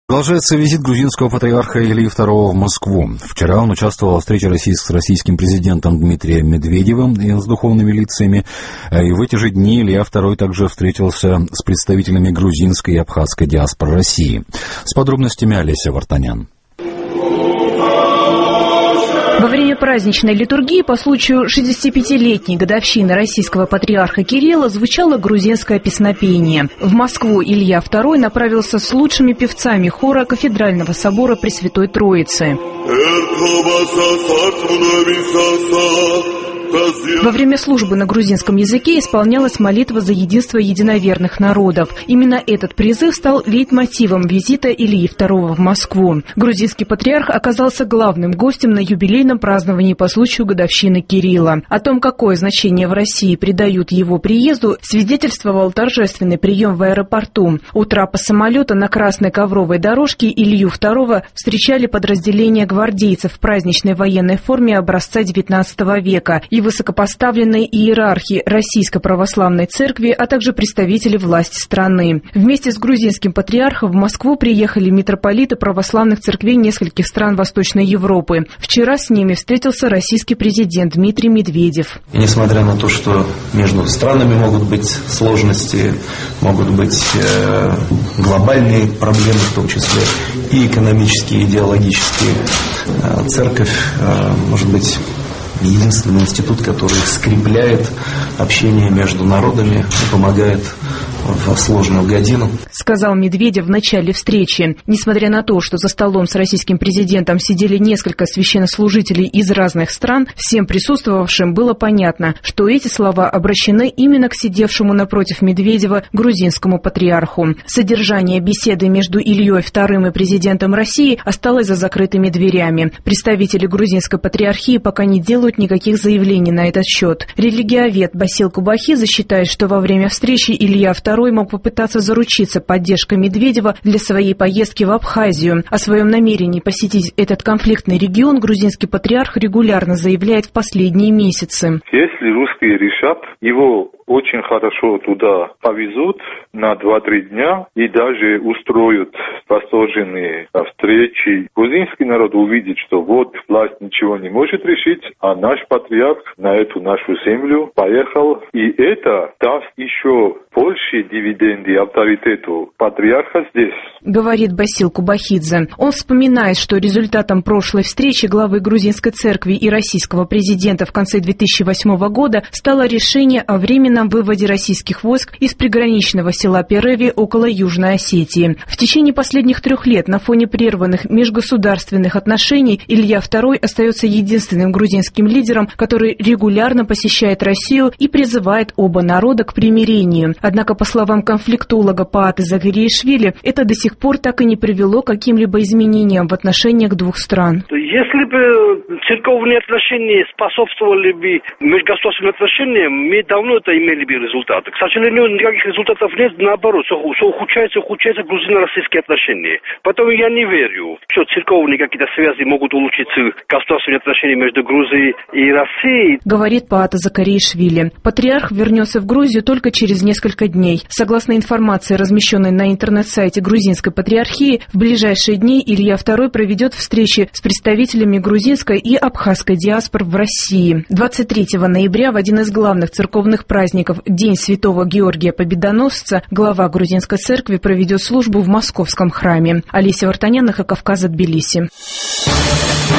Продолжается визит грузинского патриарха Илии II в Москву. Вчера он участвовал в встрече с российским президентом Дмитрием Медведевым и с духовными лицами. И в эти же дни Илья II также встретился с представителями грузинской и абхазской диаспоры России. С подробностями Олеся Вартанян. Во время праздничной литургии по случаю 65-летней годовщины российского патриарха Кирилла звучало грузинское песнопение. В Москву Илья II направился с лучшими певцами хора Кафедрального собора Пресвятой Троицы. Во время службы на грузинском языке исполнялась молитва за единство единоверных народов. Именно этот призыв стал лейтмотивом визита Ильи II в Москву. Грузинский патриарх оказался главным гостем на юбилейном праздновании по случаю годовщины Кирилла. О том, какое значение в России придают его приезду, свидетельствовал торжественный прием в аэропорту. У трапа самолета на красной ковровой дорожке Илью II встречали подразделения гвардейцев в праздничной военной форме образца XIX века и высокопоставленные иерархи Российской Православной Церкви, а также представители власти страны. Вместе с грузинским патриархом в Москву приехали митрополиты православных церквей нескольких стран Восточной Европы. Вчера с ними встретился российский президент Дмитрий Медведев. И несмотря на то, что между странами могут быть сложности, могут быть глобальные проблемы, в том числе и экономические, и идеологические, церковь может быть единственный институт, который скрепляет общение между народами и помогает в сложную годину, сказал Медведев в начале встречи. Несмотря на то, что за столом с российским президентом сидели несколько священнослужителей из разных стран, всем присутствовавшим было понятно, что эти слова обращены именно к сидевшему напротив Медведева грузинскому патриарху. Содержание беседы между Ильей II и президентом России осталось за закрытыми дверями. Представители грузинской патриархии пока не делают никаких заявлений на этот счет. Религиовед Басил Кубахидзе считает, что во время встречи Илья II мог попытаться заручиться поддержкой Медведева для своей поездки в Абхазию. О своем намерении посетить этот конфликтный регион грузинский патриарх регулярно заявляет в последние месяцы. Если русские решат, его очень хорошо туда повезут на 2-3 дня и даже устроят восторженные встречи. Грузинский народ увидит, что вот власть ничего не может решить, а наш патриарх на эту нашу землю поехал. И это даст еще больше дивиденды авторитету патриарха здесь. Говорит Басил Кубахидзе. Он вспоминает, что результатом прошлой встречи главы грузинской церкви и российского президента в конце 2008 года стало решение о временном выводе российских войск из приграничного села Переви около Южной Осетии. В течение последних 3 лет на фоне прерванных межгосударственных отношений Илья II остается единственным грузинским лидером, который регулярно посещает Россию и призывает оба народа к примирению. Однако, по словам конфликтолога Пааты Закариашвили, это до сих пор так и не привело к каким-либо изменениям в отношениях двух стран. Если бы церковные отношения способствовали бы межгосударственным отношениям, мы давно это имели бы результаты. К сожалению, никаких результатов нет, наоборот, ухудшаются грузино-российские отношения. Поэтому я не верю, что церковные какие-то связи могут улучшиться государственные отношения между Грузией и Россией. Говорит Паата Закариашвили. Патриарх вернется в Грузию только через несколько дней. Согласно информации, размещенной на интернет-сайте грузинской патриархии, в ближайшие дни Илья II проведет встречи с представителями грузинской и абхазской диаспор в России. 23 ноября в один из главных церковных праздников День Святого Георгия Победоносца глава грузинской церкви проведет службу в Московском храме. Олеся Вартанян, Кавказ, Тбилиси.